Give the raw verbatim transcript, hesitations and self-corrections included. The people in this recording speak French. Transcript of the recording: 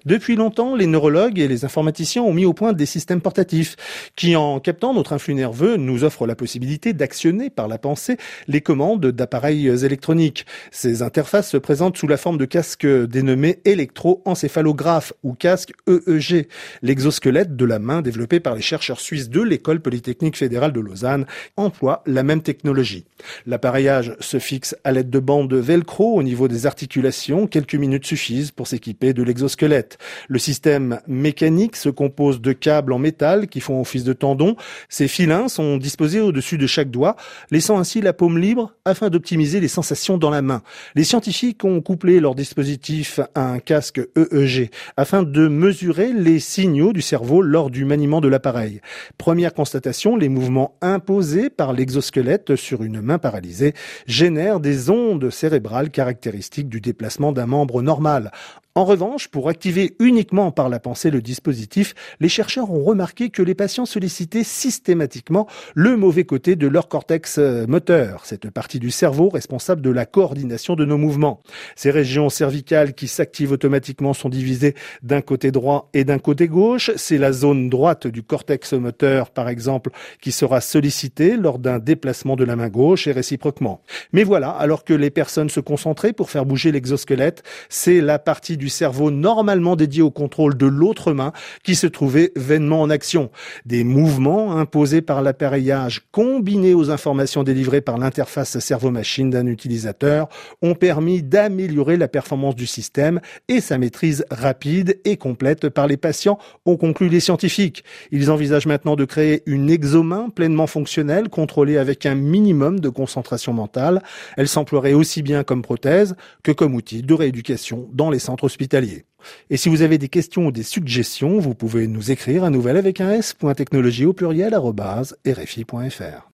Depuis longtemps, les neurologues et les informaticiens ont mis au point des systèmes portatifs qui, en captant notre influx nerveux, nous offrent la possibilité d'actionner par la pensée les commandes d'appareils électroniques. Ces interfaces se présentent sous la forme de casques dénommés électroencéphalographes ou casques E E G. L'exosquelette de la main développé par les chercheurs suisses de l'École polytechnique fédérale de Lausanne emploie la même technologie. L'appareillage se fixe à l'aide de bandes velcro au niveau des articulations. Quelques minutes suffisent pour s'équiper de l'exosquelette. Le système mécanique se compose de câbles en métal qui font office de tendons. Ces filins sont disposés au-dessus de chaque doigt, laissant ainsi la paume libre afin d'optimiser les sensations dans la main. Les scientifiques ont couplé leur dispositif à un casque E E G afin de mesurer les signaux du cerveau lors du maniement de l'appareil. Première constatation, les mouvements imposés par l'exosquelette sur une main paralysée génèrent des ondes cérébrales caractéristiques du déplacement d'un membre normal. En revanche, pour activer uniquement par la pensée le dispositif, les chercheurs ont remarqué que les patients sollicitaient systématiquement le mauvais côté de leur cortex moteur, cette partie du cerveau responsable de la coordination de nos mouvements. Ces régions cervicales qui s'activent automatiquement sont divisées d'un côté droit et d'un côté gauche. C'est la zone droite du cortex moteur, par exemple, qui sera sollicitée lors d'un déplacement de la main gauche et réciproquement. Mais voilà, alors que les personnes se concentraient pour faire bouger l'exosquelette, c'est la partie du du cerveau normalement dédié au contrôle de l'autre main qui se trouvait vainement en action. Des mouvements imposés par l'appareillage combinés aux informations délivrées par l'interface cerveau-machine d'un utilisateur ont permis d'améliorer la performance du système et sa maîtrise rapide et complète par les patients, ont conclu les scientifiques. Ils envisagent maintenant de créer une exomain pleinement fonctionnelle, contrôlée avec un minimum de concentration mentale. Elle s'emploierait aussi bien comme prothèse que comme outil de rééducation dans les centres hospitalier. Et si vous avez des questions ou des suggestions, vous pouvez nous écrire à nouvelle avec un s, point technologie au pluriel, arobase, rfi point fr.